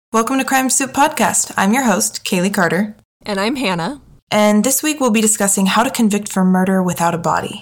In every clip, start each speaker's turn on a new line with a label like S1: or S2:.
S1: Welcome to Crime Soup Podcast. I'm your host, Kaylee Carter.
S2: And I'm Hannah.
S1: And this week we'll be discussing how to convict for murder without a body.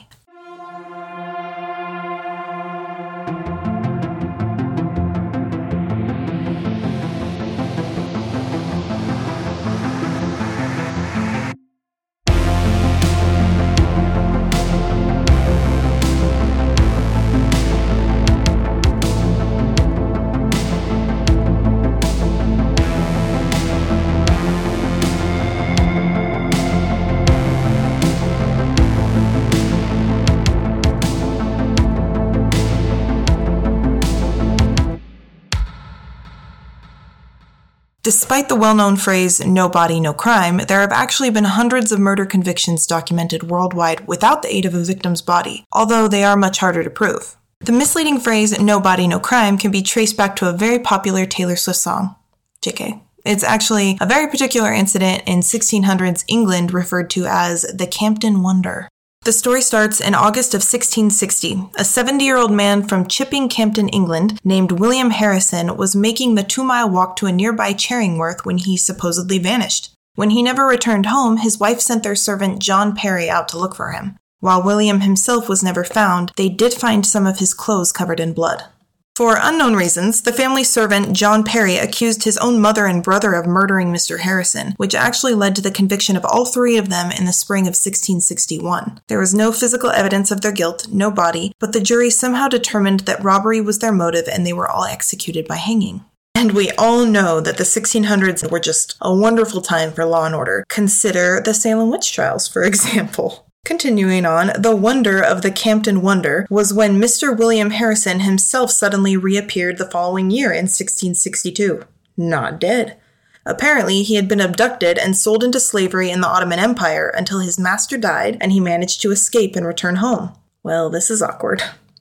S1: Despite the well-known phrase, no body, no crime, there have actually been hundreds of murder convictions documented worldwide without the aid of a victim's body, although they are much harder to prove. The misleading phrase, no body, no crime, can be traced back to a very popular Taylor Swift song. JK. It's actually a very particular incident in 1600s England referred to as the Campden Wonder. The story starts in August of 1660. A 70-year-old man from Chipping Campden, England, named William Harrison, was making the 2-mile walk to a nearby Charingworth when he supposedly vanished. When he never returned home, his wife sent their servant John Perry out to look for him. While William himself was never found, they did find some of his clothes covered in blood. For unknown reasons, the family servant John Perry accused his own mother and brother of murdering Mr. Harrison, which actually led to the conviction of all three of them in the spring of 1661. There was no physical evidence of their guilt, no body, but the jury somehow determined that robbery was their motive and they were all executed by hanging. And we all know that the 1600s were just a wonderful time for law and order. Consider the Salem witch trials, for example. Continuing on, the wonder of the Campden Wonder was when Mr. William Harrison himself suddenly reappeared the following year in 1662. Not dead. Apparently, he had been abducted and sold into slavery in the Ottoman Empire until his master died and he managed to escape and return home. Well, this is awkward.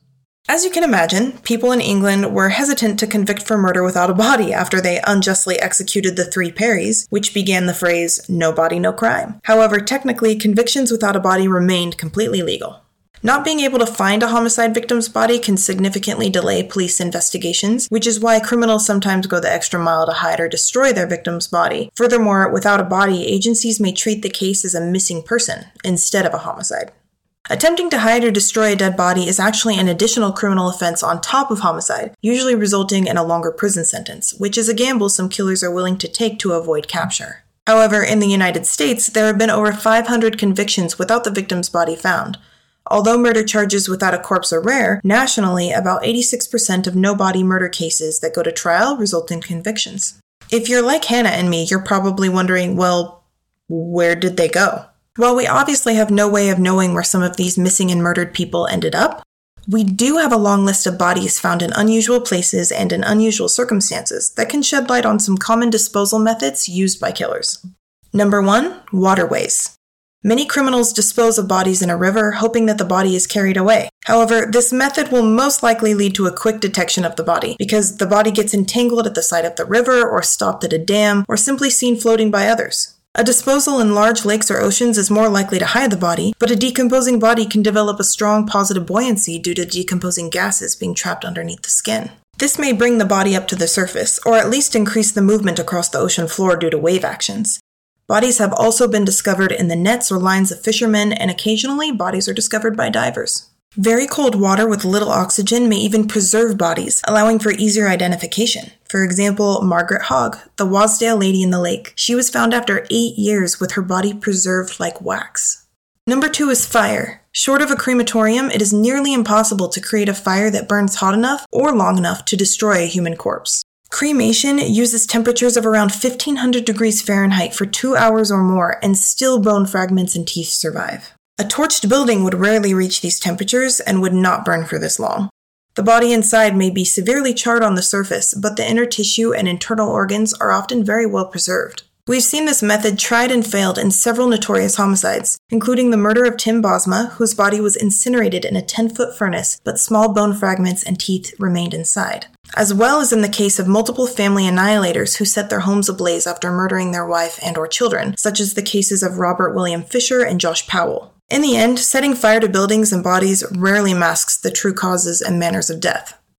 S1: As you can imagine, people in England were hesitant to convict for murder without a body after they unjustly executed the three Perrys, which began the phrase, no body, no crime. However, technically, convictions without a body remained completely legal. Not being able to find a homicide victim's body can significantly delay police investigations, which is why criminals sometimes go the extra mile to hide or destroy their victim's body. Furthermore, without a body, agencies may treat the case as a missing person instead of a homicide. Attempting to hide or destroy a dead body is actually an additional criminal offense on top of homicide, usually resulting in a longer prison sentence, which is a gamble some killers are willing to take to avoid capture. However, in the United States, there have been over 500 convictions without the victim's body found. Although murder charges without a corpse are rare, nationally, about 86% of no-body murder cases that go to trial result in convictions. If you're like Hannah and me, you're probably wondering, well, where did they go? While we obviously have no way of knowing where some of these missing and murdered people ended up, we do have a long list of bodies found in unusual places and in unusual circumstances that can shed light on some common disposal methods used by killers. Number 1, waterways. Many criminals dispose of bodies in a river, hoping that the body is carried away. However, this method will most likely lead to a quick detection of the body, because the body gets entangled at the side of the river, or stopped at a dam, or simply seen floating by others. A disposal in large lakes or oceans is more likely to hide the body, but a decomposing body can develop a strong positive buoyancy due to decomposing gases being trapped underneath the skin. This may bring the body up to the surface, or at least increase the movement across the ocean floor due to wave actions. Bodies have also been discovered in the nets or lines of fishermen, and occasionally bodies are discovered by divers. Very cold water with little oxygen may even preserve bodies, allowing for easier identification. For example, Margaret Hogg, the Wasdale lady in the lake. She was found after 8 years with her body preserved like wax. Number 2 is fire. Short of a crematorium, it is nearly impossible to create a fire that burns hot enough or long enough to destroy a human corpse. Cremation uses temperatures of around 1500 degrees Fahrenheit for 2 hours or more, and still bone fragments and teeth survive. A torched building would rarely reach these temperatures and would not burn for this long. The body inside may be severely charred on the surface, but the inner tissue and internal organs are often very well preserved. We've seen this method tried and failed in several notorious homicides, including the murder of Tim Bosma, whose body was incinerated in a 10-foot furnace, but small bone fragments and teeth remained inside. As well as in the case of multiple family annihilators who set their homes ablaze after murdering their wife and/or children, such as the cases of Robert William Fisher and Josh Powell. In the end, setting fire to buildings and bodies rarely masks the true causes and manners of death.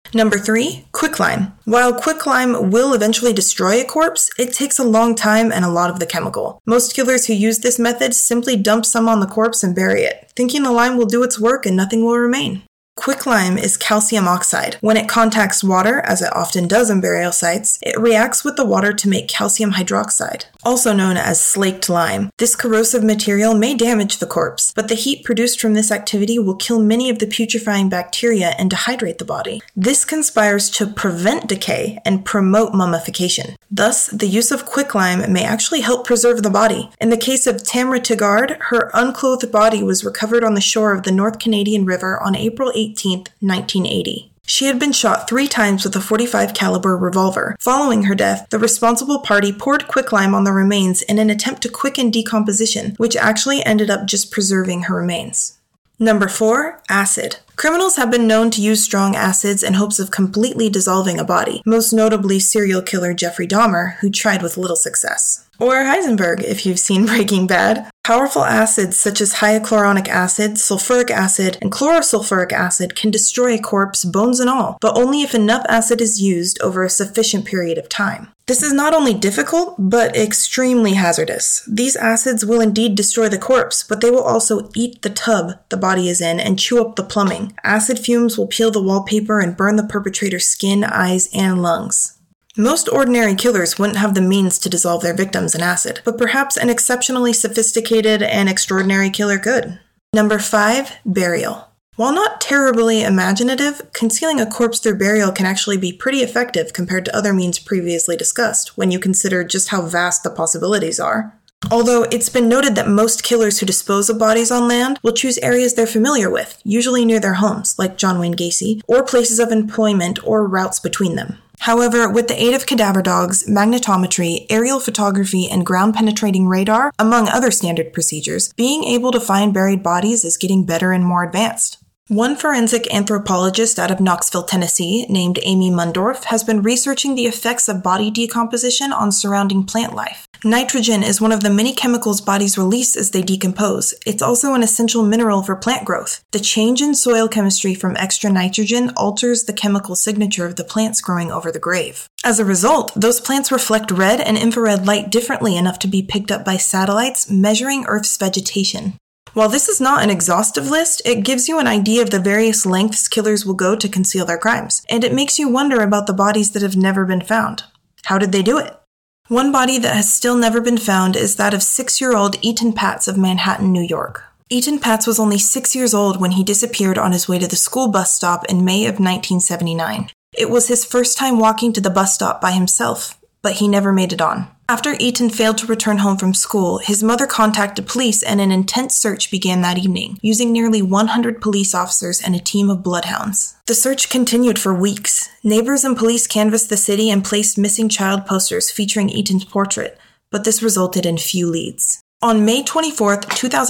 S1: Number 3, quicklime. While quicklime will eventually destroy a corpse, it takes a long time and a lot of the chemical. Most killers who use this method simply dump some on the corpse and bury it, thinking the lime will do its work and nothing will remain. Quicklime is calcium oxide. When it contacts water, as it often does in burial sites, it reacts with the water to make calcium hydroxide, also known as slaked lime. This corrosive material may damage the corpse, but the heat produced from this activity will kill many of the putrefying bacteria and dehydrate the body. This conspires to prevent decay and promote mummification. Thus, the use of quicklime may actually help preserve the body. In the case of Tamra Tigard, her unclothed body was recovered on the shore of the North Canadian River on April 18, 1980. She had been shot 3 times with a .45 caliber revolver. Following her death, the responsible party poured quicklime on the remains in an attempt to quicken decomposition, which actually ended up just preserving her remains. Number 4, acid. Criminals have been known to use strong acids in hopes of completely dissolving a body, most notably serial killer Jeffrey Dahmer, who tried with little success. Or Heisenberg, if you've seen Breaking Bad. Powerful acids such as hyaluronic acid, sulfuric acid, and chlorosulfuric acid can destroy a corpse, bones and all, but only if enough acid is used over a sufficient period of time. This is not only difficult, but extremely hazardous. These acids will indeed destroy the corpse, but they will also eat the tub the body is in and chew up the plumbing. Acid fumes will peel the wallpaper and burn the perpetrator's skin, eyes, and lungs. Most ordinary killers wouldn't have the means to dissolve their victims in acid, but perhaps an exceptionally sophisticated and extraordinary killer could. Number 5, burial. While not terribly imaginative, concealing a corpse through burial can actually be pretty effective compared to other means previously discussed, when you consider just how vast the possibilities are. Although it's been noted that most killers who dispose of bodies on land will choose areas they're familiar with, usually near their homes, like John Wayne Gacy, or places of employment or routes between them. However, with the aid of cadaver dogs, magnetometry, aerial photography, and ground-penetrating radar, among other standard procedures, being able to find buried bodies is getting better and more advanced. One forensic anthropologist out of Knoxville, Tennessee, named Amy Mundorf, has been researching the effects of body decomposition on surrounding plant life. Nitrogen is one of the many chemicals bodies release as they decompose. It's also an essential mineral for plant growth. The change in soil chemistry from extra nitrogen alters the chemical signature of the plants growing over the grave. As a result, those plants reflect red and infrared light differently enough to be picked up by satellites measuring Earth's vegetation. While this is not an exhaustive list, it gives you an idea of the various lengths killers will go to conceal their crimes, and it makes you wonder about the bodies that have never been found. How did they do it? One body that has still never been found is that of 6-year-old Eaton Patz of Manhattan, New York. Eaton Patz was only 6 years old when he disappeared on his way to the school bus stop in May of 1979. It was his first time walking to the bus stop by himself, but he never made it on. After Eaton failed to return home from school, his mother contacted police and an intense search began that evening, using nearly 100 police officers and a team of bloodhounds. The search continued for weeks. Neighbors and police canvassed the city and placed missing child posters featuring Eaton's portrait, but this resulted in few leads. On May 24,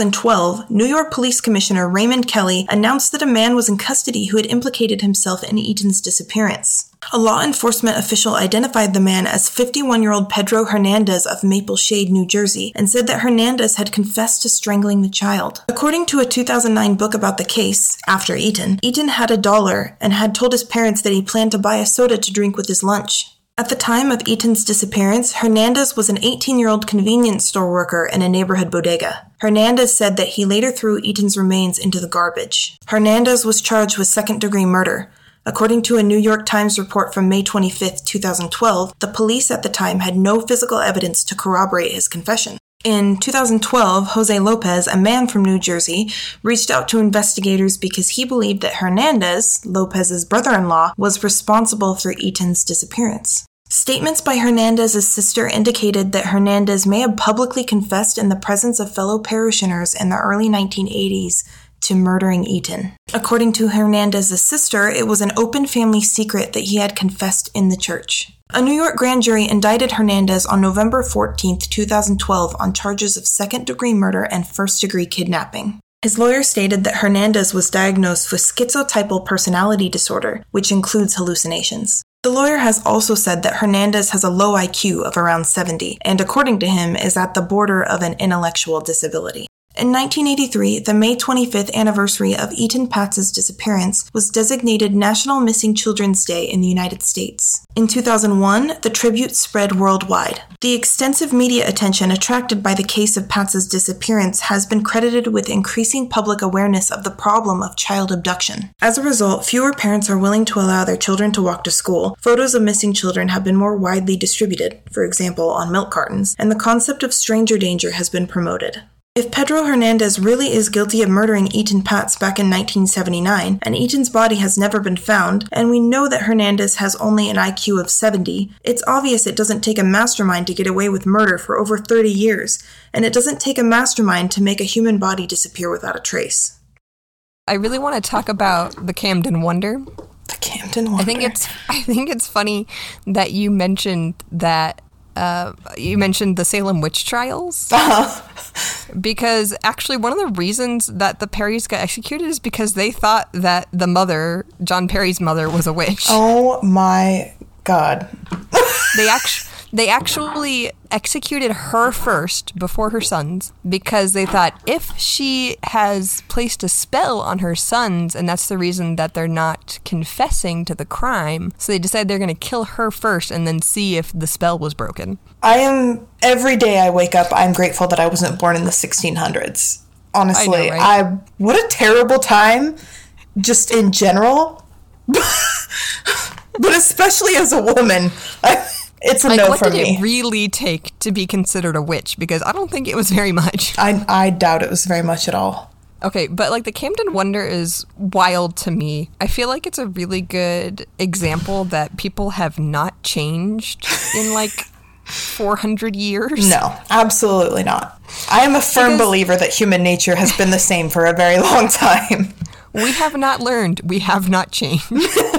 S1: 2012, New York Police Commissioner Raymond Kelly announced that a man was in custody who had implicated himself in Eaton's disappearance. A law enforcement official identified the man as 51-year-old Pedro Hernandez of Maple Shade, New Jersey, and said that Hernandez had confessed to strangling the child. According to a 2009 book about the case, After Eaton, Eaton had $1 and had told his parents that he planned to buy a soda to drink with his lunch. At the time of Eaton's disappearance, Hernandez was an 18-year-old convenience store worker in a neighborhood bodega. Hernandez said that he later threw Eaton's remains into the garbage. Hernandez was charged with second-degree murder. According to a New York Times report from May 25, 2012, the police at the time had no physical evidence to corroborate his confession. In 2012, Jose Lopez, a man from New Jersey, reached out to investigators because he believed that Hernandez, Lopez's brother-in-law, was responsible for Eaton's disappearance. Statements by Hernandez's sister indicated that Hernandez may have publicly confessed in the presence of fellow parishioners in the early 1980s to murdering Eaton. According to Hernandez's sister, it was an open family secret that he had confessed in the church. A New York grand jury indicted Hernandez on November 14, 2012 on charges of second-degree murder and first-degree kidnapping. His lawyer stated that Hernandez was diagnosed with schizotypal personality disorder, which includes hallucinations. The lawyer has also said that Hernandez has a low IQ of around 70, and according to him, is at the border of an intellectual disability. In 1983, the May 25th anniversary of Eaton Patz's disappearance was designated National Missing Children's Day in the United States. In 2001, the tribute spread worldwide. The extensive media attention attracted by the case of Patz's disappearance has been credited with increasing public awareness of the problem of child abduction. As a result, fewer parents are willing to allow their children to walk to school. Photos of missing children have been more widely distributed, for example, on milk cartons, and the concept of stranger danger has been promoted. If Pedro Hernandez really is guilty of murdering Eaton Patz back in 1979, and Eaton's body has never been found, and we know that Hernandez has only an IQ of 70, it's obvious it doesn't take a mastermind to get away with murder for over 30 years, and it doesn't take a mastermind to make a human body disappear without a trace.
S2: I really want to talk about the Camden Wonder.
S1: The Camden Wonder.
S2: I think it's funny that you mentioned that you mentioned the Salem witch trials. Because actually one of the reasons that the Perrys got executed is because they thought that the mother, John Perry's mother, was a witch.
S1: Oh my God.
S2: They actually executed her first before her sons because they thought if she has placed a spell on her sons, and that's the reason that they're not confessing to the crime, so they decided they're going to kill her first and then see if the spell was broken.
S1: Every day I wake up, I'm grateful that I wasn't born in the 1600s. Honestly,
S2: I know, right?
S1: What a terrible time, just in general. But especially as a woman, it's a no for me.
S2: What did it really take to be considered a witch? Because I don't think it was very much.
S1: I doubt it was very much at all.
S2: Okay, but the Camden Wonder is wild to me. I feel like it's a really good example that people have not changed in 400 years.
S1: No, absolutely not. I am a firm believer that human nature has been the same for a very long time.
S2: We have not learned. We have not changed.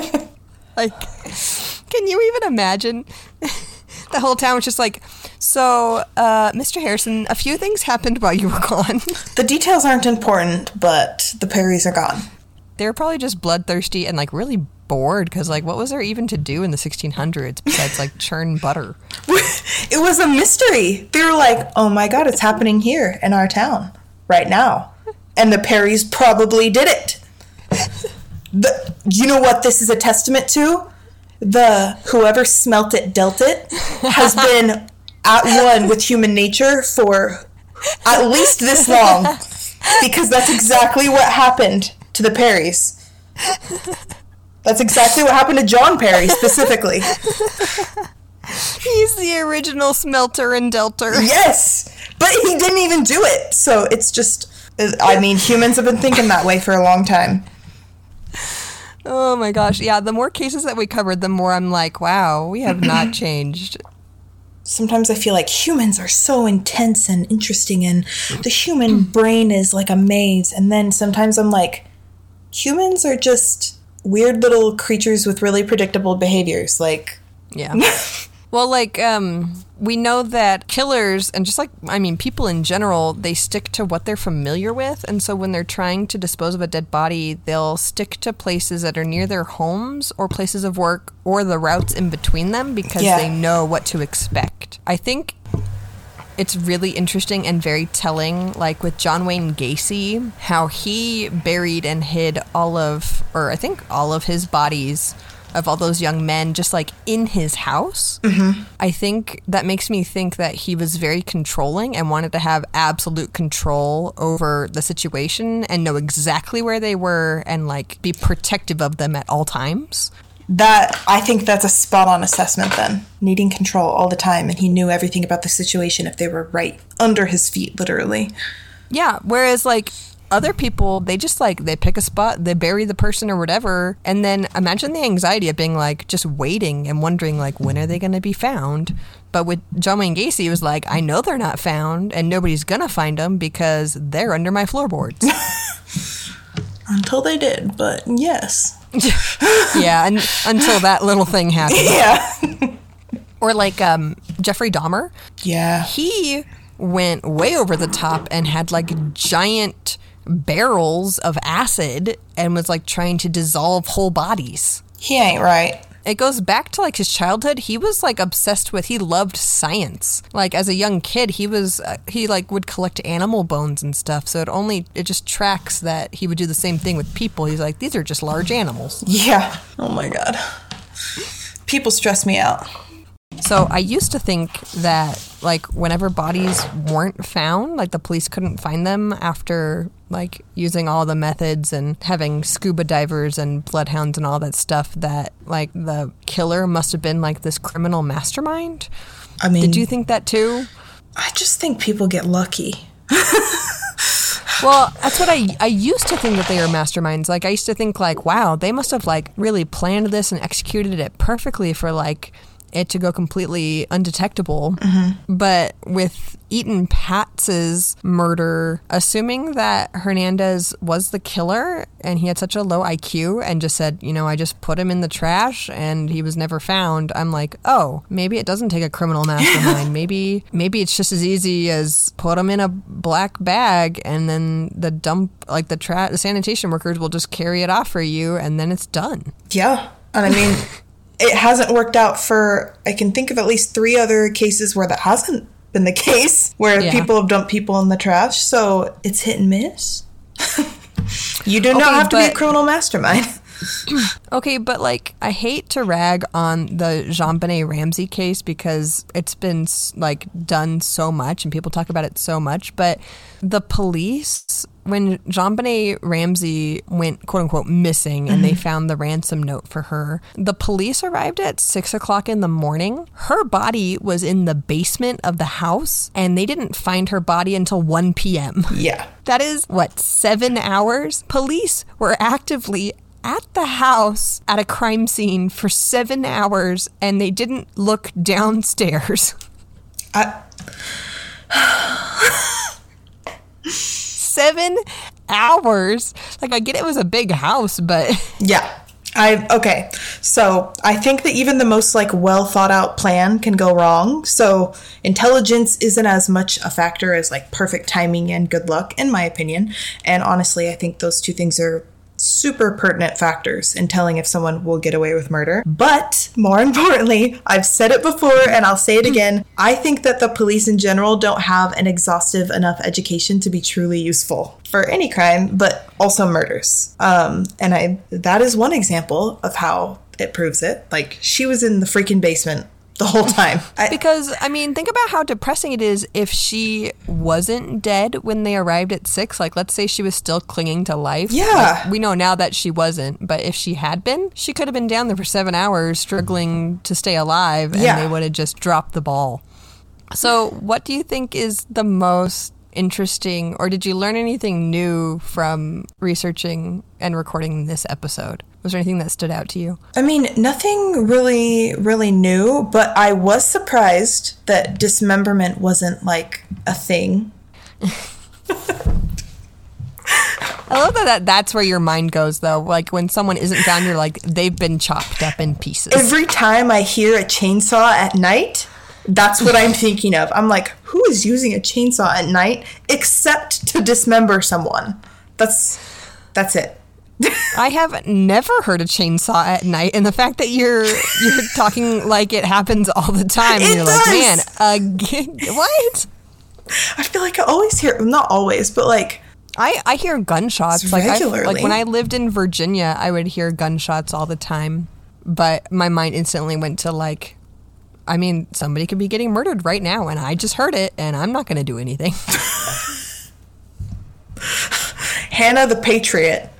S2: Can you even imagine? The whole town was just so, Mr. Harrison, a few things happened while you were gone.
S1: The details aren't important, but the Perrys are gone.
S2: They were probably just bloodthirsty and, really bored, because, what was there even to do in the 1600s besides, churn butter?
S1: It was a mystery. They were like, oh my God, it's happening here in our town right now. And the Perrys probably did it. You know what this is a testament to? Whoever smelt it dealt it has been at one with human nature for at least this long, because that's exactly what happened to the Perrys. That's exactly what happened to John Perry specifically.
S2: He's the original smelter and delter.
S1: Yes, but he didn't even do it. So it's just, humans have been thinking that way for a long time.
S2: Oh my gosh. Yeah, the more cases that we covered, the more I'm like, wow, we have not changed.
S1: Sometimes I feel like humans are so intense and interesting, and the human brain is like a maze. And then sometimes I'm like, humans are just weird little creatures with really predictable behaviors.
S2: Yeah. Well, we know that killers and just people in general, they stick to what they're familiar with. And so when they're trying to dispose of a dead body, they'll stick to places that are near their homes or places of work or the routes in between them because they know what to expect. I think it's really interesting and very telling, with John Wayne Gacy, how he buried and hid all of his bodies of all those young men just in his house. Mm-hmm. I think that makes me think that he was very controlling and wanted to have absolute control over the situation and know exactly where they were and be protective of them at all times.
S1: I think that's a spot-on assessment then. Needing control all the time, and he knew everything about the situation if they were right under his feet, literally.
S2: Yeah, whereas other people, they just they pick a spot, they bury the person or whatever, and then imagine the anxiety of being just waiting and wondering when are they going to be found. But with John Wayne Gacy, it was I know they're not found and nobody's going to find them because they're under my floorboards.
S1: Until they did, but yes.
S2: Yeah, and until that little thing happened.
S1: Yeah.
S2: Or Jeffrey Dahmer.
S1: Yeah.
S2: He went way over the top and had giant barrels of acid and was trying to dissolve whole bodies.
S1: He ain't right.
S2: It goes back to like his childhood. He was like obsessed with, he loved science. Like as a young kid, he like would collect animal bones and stuff. So it just tracks that he would do the same thing with people. He's like, these are just large animals.
S1: Yeah. Oh my God. People stress me out.
S2: So I used to think that like whenever bodies weren't found, like the police couldn't find them after like using all the methods and having scuba divers and bloodhounds and all that stuff, that like the killer must have been like this criminal mastermind. I mean, did you think that too?
S1: I just think people get lucky.
S2: Well, that's what I used to think, that they were masterminds. Like I used to think like, wow, they must have like really planned this and executed it perfectly for like it to go completely undetectable. Mm-hmm. But with Eaton Patz's murder, assuming that Hernandez was the killer and he had such a low IQ and just said, you know, I just put him in the trash and he was never found, I'm like, oh, maybe it doesn't take a criminal mastermind. maybe it's just as easy as put him in a black bag and then the sanitation workers will just carry it off for you and then it's done.
S1: Yeah. And I mean, it hasn't worked out for, I can think of at least 3 other cases where that hasn't been the case, where people have dumped people in the trash. So it's hit and miss. You do not have to be a criminal mastermind.
S2: Okay, but like, I hate to rag on the JonBenet Ramsey case because it's been like done so much and people talk about it so much, but the police, when JonBenet Ramsey went quote unquote missing and they found the ransom note for her, the police arrived at 6:00 in the morning. Her body was in the basement of the house and they didn't find her body until 1 p.m.
S1: Yeah.
S2: That is, 7 hours? Police were actively at the house at a crime scene for 7 hours and they didn't look downstairs. 7 hours. Like, I get it was a big house, but
S1: yeah. Okay. So I think that even the most like well thought out plan can go wrong. So intelligence isn't as much a factor as like perfect timing and good luck, in my opinion. And honestly, I think those two things are super pertinent factors in telling if someone will get away with murder. But more importantly, I've said it before and I'll say it again, I think that the police in general don't have an exhaustive enough education to be truly useful for any crime, but also murders. That is one example of how it proves it. Like, she was in the freaking basement the whole time.
S2: Because, I mean, think about how depressing it is if she wasn't dead when they arrived at 6. Like, let's say she was still clinging to life.
S1: Yeah.
S2: Like, we know now that she wasn't, but if she had been, she could have been down there for 7 hours struggling to stay alive, and they would have just dropped the ball. So, what do you think is the most interesting, or did you learn anything new from researching and recording this episode? Was there anything that stood out to you?
S1: I mean, nothing really, really new, but I was surprised that dismemberment wasn't like a thing.
S2: I love that's where your mind goes, though. Like, when someone isn't found, you're like, they've been chopped up in pieces.
S1: Every time I hear a chainsaw at night, that's what I'm thinking of. I'm like, who is using a chainsaw at night except to dismember someone? That's it.
S2: I have never heard a chainsaw at night, and the fact that you're talking like it happens all the time, and you're like, man, what?
S1: I feel like I always hear, not always, but like,
S2: I hear gunshots
S1: regularly.
S2: Like when I lived in Virginia, I would hear gunshots all the time, but my mind instantly went to like, I mean, somebody could be getting murdered right now, and I just heard it, and I'm not going to do anything.
S1: Hannah the Patriot.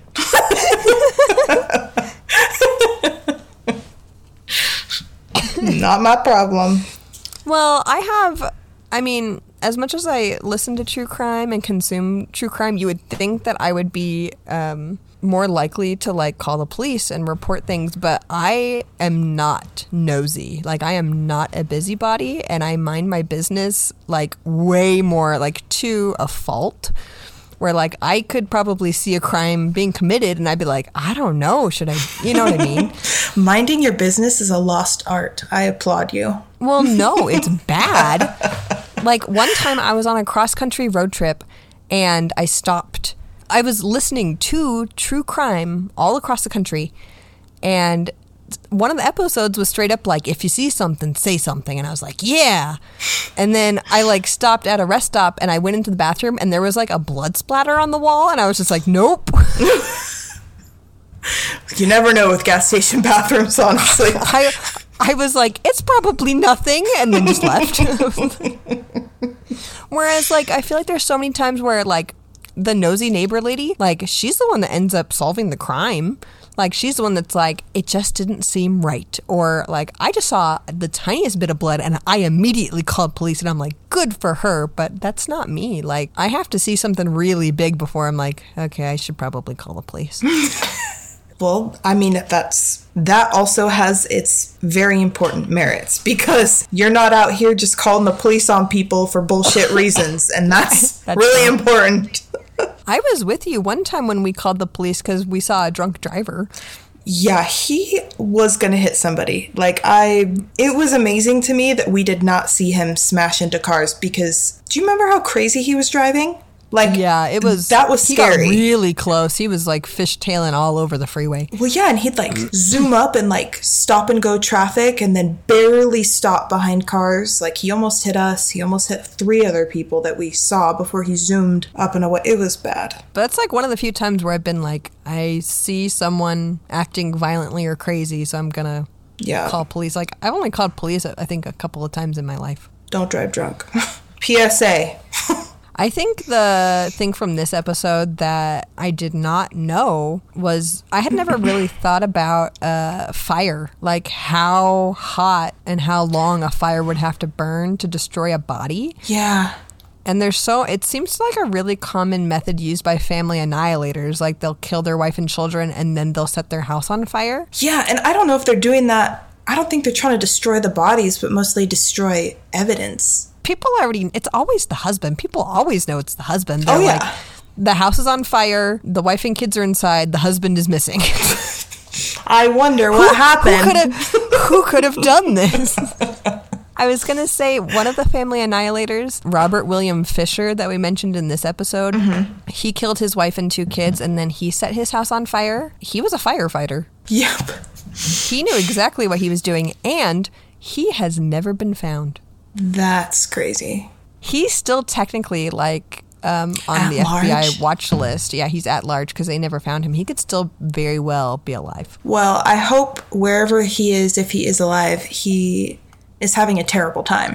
S1: Not my problem.
S2: Well, I mean, as much as I listen to true crime and consume true crime, you would think that I would be more likely to like call the police and report things, but I am not nosy. Like, I am not a busybody, and I mind my business like way more, like to a fault, where like I could probably see a crime being committed and I'd be like, I don't know, should I, you know what I mean?
S1: Minding your business is a lost art. I applaud you.
S2: Well, no, it's bad. Like, one time I was on a cross-country road trip and I stopped. I was listening to true crime all across the country, and one of the episodes was straight up like, if you see something, say something. And I was like, yeah. And then I like stopped at a rest stop and I went into the bathroom and there was like a blood splatter on the wall. And I was just like, nope.
S1: You never know with gas station bathrooms, honestly.
S2: I was like, it's probably nothing, and then just left. Whereas, like, I feel like there's so many times where, like, the nosy neighbor lady, like, she's the one that ends up solving the crime. Like, she's the one that's like, it just didn't seem right. Or, like, I just saw the tiniest bit of blood, and I immediately called police, and I'm like, good for her, but that's not me. Like, I have to see something really big before I'm like, okay, I should probably call the police.
S1: Well, I mean, that also has its very important merits, because you're not out here just calling the police on people for bullshit reasons, and that's really important.
S2: I was with you one time when we called the police because we saw a drunk driver.
S1: Yeah, he was going to hit somebody. Like, it was amazing to me that we did not see him smash into cars, because do you remember how crazy he was driving? Like,
S2: yeah, that was scary. He got really close. He was like fishtailing all over the freeway.
S1: Well, yeah, and he'd like zoom up and like stop and go traffic and then barely stop behind cars. Like, he almost hit us. He almost hit 3 other people that we saw before he zoomed up and away. It was bad.
S2: But that's like one of the few times where I've been like, I see someone acting violently or crazy, so I'm gonna call police. Like, I've only called police, I think, a couple of times in my life.
S1: Don't drive drunk. PSA.
S2: I think the thing from this episode that I did not know was I had never really thought about fire, like how hot and how long a fire would have to burn to destroy a body.
S1: Yeah.
S2: And it seems like a really common method used by family annihilators. Like, they'll kill their wife and children and then they'll set their house on fire.
S1: Yeah, and I don't know if they're doing that. I don't think they're trying to destroy the bodies, but mostly destroy evidence.
S2: It's always the husband. People always know it's the husband. They're
S1: like,
S2: the house is on fire, the wife and kids are inside, the husband is missing.
S1: I wonder what happened.
S2: Who could have done this? I was going to say, one of the family annihilators, Robert William Fisher, that we mentioned in this episode, he killed his wife and 2 kids, and then he set his house on fire. He was a firefighter.
S1: Yep.
S2: He knew exactly what he was doing, and he has never been found.
S1: That's crazy.
S2: He's still technically like on
S1: at
S2: the
S1: large?
S2: FBI watch list. Yeah, he's at large because they never found him. He could still very well be alive.
S1: Well, I hope wherever he is, if he is alive, he is having a terrible time.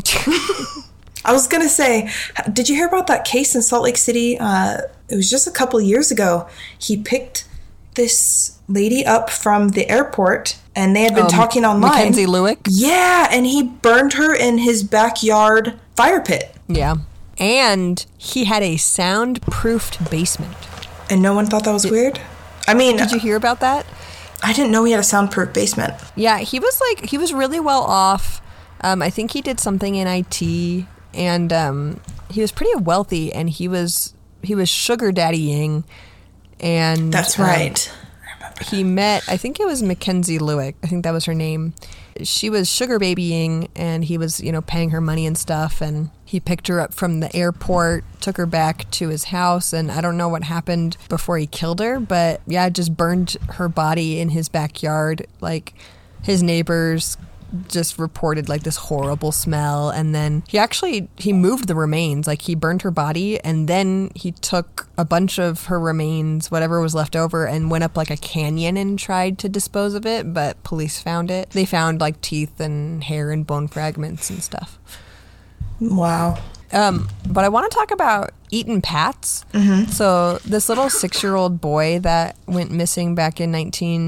S1: I was going to say, did you hear about that case in Salt Lake City? It was just a couple years ago. He picked this lady up from the airport, and they had been talking online.
S2: Mackenzie Lewick?
S1: Yeah, and he burned her in his backyard fire pit.
S2: Yeah. And he had a soundproofed basement.
S1: And no one thought that was weird? I mean...
S2: Did you hear about that?
S1: I didn't know he had a soundproof basement.
S2: Yeah, he was really well off. I think he did something in IT, and he was pretty wealthy, and he was sugar daddying. And
S1: that's right.
S2: He met, I think it was Mackenzie Lewick. I think that was her name. She was sugar babying, and he was, paying her money and stuff. And he picked her up from the airport, took her back to his house. And I don't know what happened before he killed her, but yeah, just burned her body in his backyard. Like, his neighbors just reported like this horrible smell, and then he moved the remains. Like, he burned her body, and then he took a bunch of her remains, whatever was left over, and went up like a canyon and tried to dispose of it, but police found it. They found like teeth and hair and bone fragments and stuff.
S1: Wow.
S2: But I want to talk about Eaton Patz. Mm-hmm. So this little 6-year-old boy that went missing back in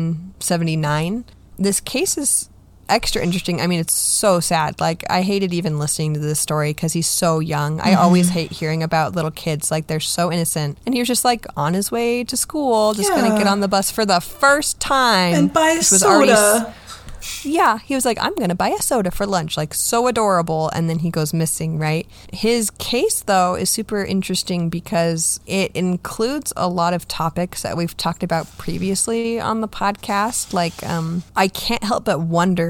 S2: 1979, this case is extra interesting. I mean, it's so sad. Like, I hated even listening to this story because he's so young. I always hate hearing about little kids. Like, they're so innocent. And he was just like on his way to school, just gonna get on the bus for the first time
S1: and buy a soda.
S2: Yeah, he was like, I'm going to buy a soda for lunch. Like, so adorable. And then he goes missing, right? His case, though, is super interesting because it includes a lot of topics that we've talked about previously on the podcast. Like, I can't help but wonder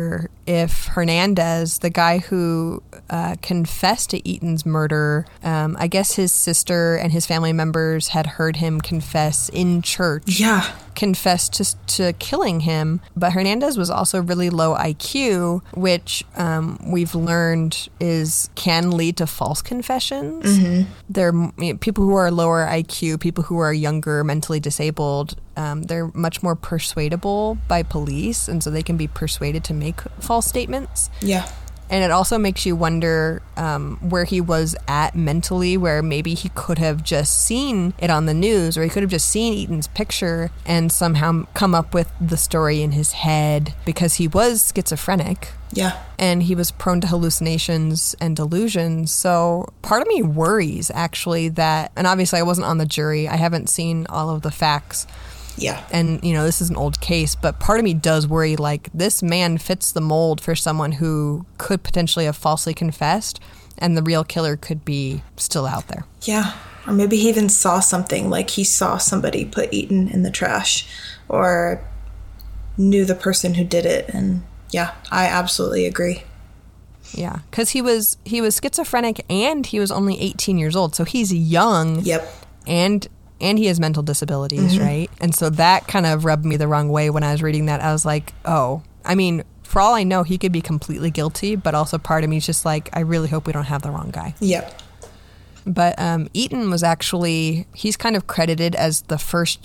S2: if Hernandez, the guy who confessed to Eaton's murder, I guess his sister and his family members had heard him confess in church.
S1: Yeah.
S2: Confessed to killing him. But Hernandez was also really low IQ, which we've learned can lead to false confessions.
S1: Mm-hmm.
S2: They're people who are lower IQ, people who are younger, mentally disabled. They're much more persuadable by police, and so they can be persuaded to make false statements.
S1: Yeah.
S2: And it also makes you wonder where he was at mentally, where maybe he could have just seen it on the news, or he could have just seen Eaton's picture and somehow come up with the story in his head, because he was schizophrenic.
S1: Yeah.
S2: And he was prone to hallucinations and delusions. So part of me worries, actually, that, and obviously I wasn't on the jury, I haven't seen all of the facts.
S1: Yeah.
S2: And, this is an old case, but part of me does worry, like, this man fits the mold for someone who could potentially have falsely confessed, and the real killer could be still out there.
S1: Yeah. Or maybe he even saw something, like he saw somebody put Eaton in the trash, or knew the person who did it. And yeah, I absolutely agree.
S2: Yeah, because he was schizophrenic, and he was only 18 years old, so he's young.
S1: Yep.
S2: And he has mental disabilities, right? And so that kind of rubbed me the wrong way when I was reading that. I was like, oh, I mean, for all I know, he could be completely guilty, but also part of me is just like, I really hope we don't have the wrong guy.
S1: Yep.
S2: But Eaton was he's kind of credited as the first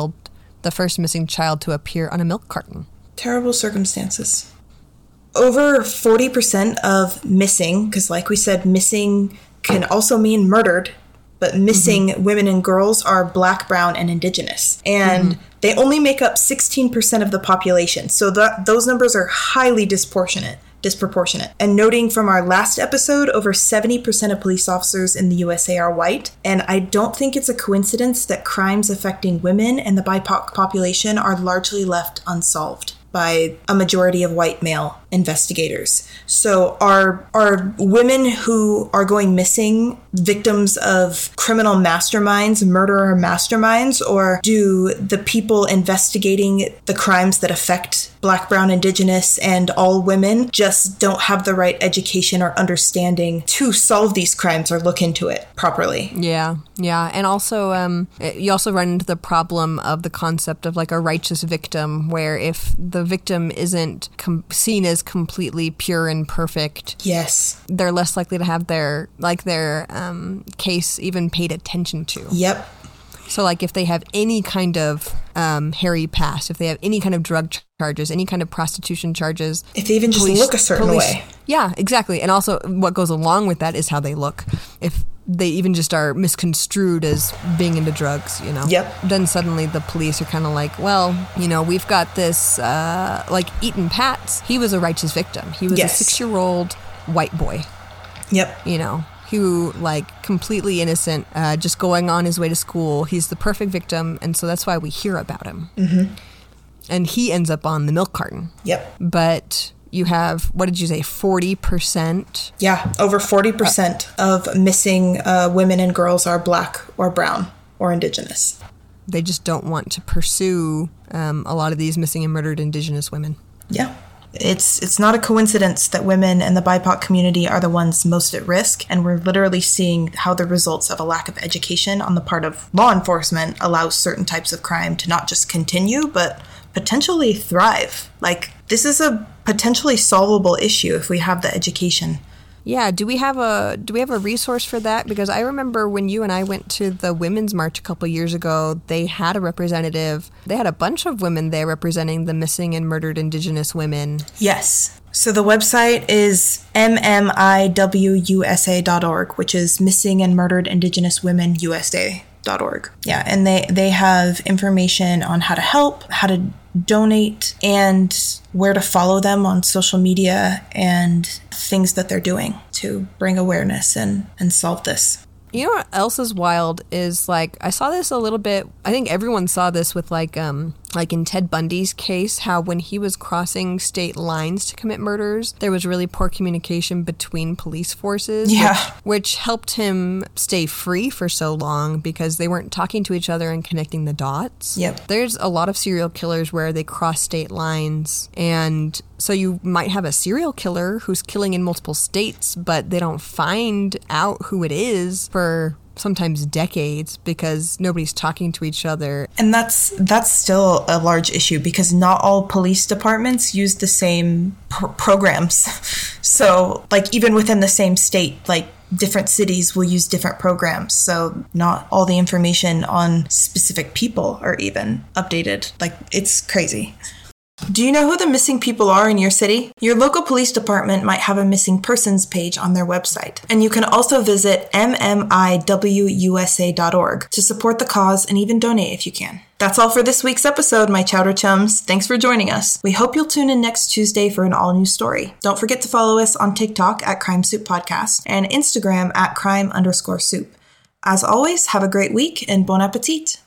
S2: missing child to appear on a milk carton.
S1: Terrible circumstances. Over 40% of missing, because like we said, missing can also mean murdered, but missing women and girls are Black, brown, and Indigenous. And they only make up 16% of the population. So those numbers are highly disproportionate. And noting from our last episode, over 70% of police officers in the USA are white. And I don't think it's a coincidence that crimes affecting women and the BIPOC population are largely left unsolved by a majority of white male investigators. So are women who are going missing victims of criminal masterminds, murderer masterminds, or do the people investigating the crimes that affect Black, brown, Indigenous, and all women just don't have the right education or understanding to solve these crimes or look into it properly?
S2: Yeah. And also, you also run into the problem of the concept of like a righteous victim, where if the victim isn't seen as completely pure and perfect,
S1: yes,
S2: they're less likely to have their case even paid attention to.
S1: Yep.
S2: So, like, if they have any kind of hairy past, if they have any kind of drug charges, any kind of prostitution charges.
S1: If they even just look a certain way.
S2: Yeah, exactly. And also what goes along with that is how they look. If they even just are misconstrued as being into drugs,
S1: Yep.
S2: Then suddenly the police are kind of like, well, we've got this, like Eaton Patz, he was a righteous victim. He was a 6-year-old white boy.
S1: Yep.
S2: Who, like, completely innocent, just going on his way to school. He's the perfect victim, and so that's why we hear about him. Mm-hmm. And he ends up on the milk carton.
S1: Yep.
S2: But you have, what did you say, 40%?
S1: Yeah, over 40% of missing women and girls are Black or brown or Indigenous.
S2: They just don't want to pursue a lot of these missing and murdered Indigenous women.
S1: Yeah. It's not a coincidence that women and the BIPOC community are the ones most at risk, and we're literally seeing how the results of a lack of education on the part of law enforcement allows certain types of crime to not just continue, but potentially thrive. Like, this is a potentially solvable issue if we have the education.
S2: Yeah, do we have a resource for that? Because I remember when you and I went to the Women's March a couple years ago, they had a representative. They had a bunch of women there representing the missing and murdered Indigenous women.
S1: Yes. So the website is MMIWUSA.org, which is Missing and Murdered Indigenous Women USA.org. Yeah, and they have information on how to help, how to donate, and where to follow them on social media and things that they're doing to bring awareness and solve this.
S2: You know what else is wild is, like, I saw this a little bit, I think everyone saw this with, like, like in Ted Bundy's case, how when he was crossing state lines to commit murders, there was really poor communication between police forces, which helped him stay free for so long because they weren't talking to each other and connecting the dots.
S1: Yep.
S2: There's a lot of serial killers where they cross state lines, and so you might have a serial killer who's killing in multiple states, but they don't find out who it is for sometimes decades because nobody's talking to each other.
S1: And that's still a large issue because not all police departments use the same programs. So, like, even within the same state, like, different cities will use different programs. So not all the information on specific people are even updated. Like, it's crazy. Do you know who the missing people are in your city? Your local police department might have a missing persons page on their website. And you can also visit mmiwusa.org to support the cause and even donate if you can. That's all for this week's episode, my Chowder Chums. Thanks for joining us. We hope you'll tune in next Tuesday for an all-new story. Don't forget to follow us on TikTok at Crime Soup Podcast and Instagram at crime_soup. As always, have a great week and bon appetit.